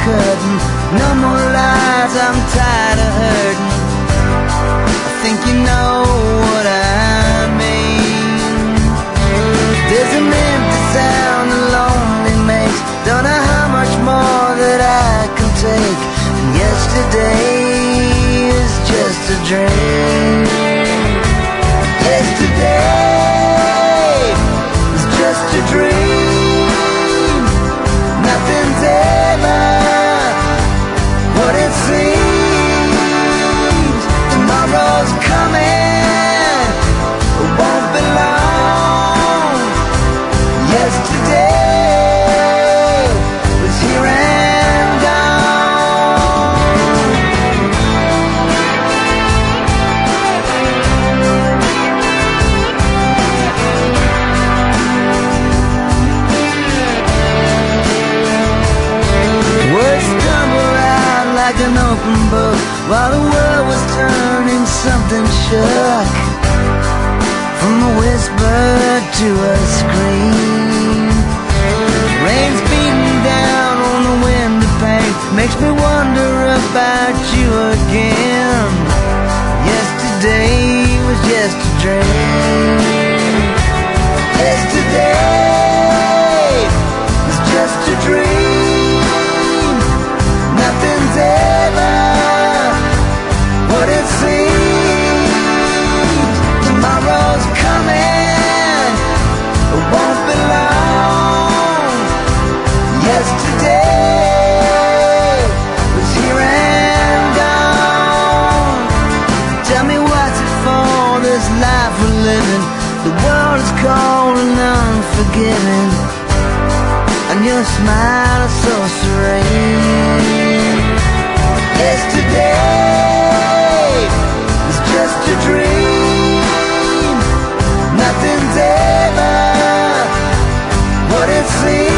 curtain. No more lies, I'm tired of hurting. I think you know what I mean. There's an empty sound that lonely makes. Don't know how much more that I can take. And yesterday is just a dream. Yesterday is just a dream. Nothing's ever what it seems. Tomorrow's coming, it won't be long. Yesterday was here and gone. Words stumble out like an open book while the world was turning something shook. From a whisper to a scream, rain's beating down on the window pane. Makes me wonder about you again. Yesterday was just a dream. Yesterday was just a dream. Nothing's ever what it seems. Tomorrow's coming, it won't be long. Yesterday was here and gone. Tell me what's it for, this life we're living. The world is cold and unforgiving, and your smile is so serene. Yesterday was just a dream. Nothing's ever what it seems.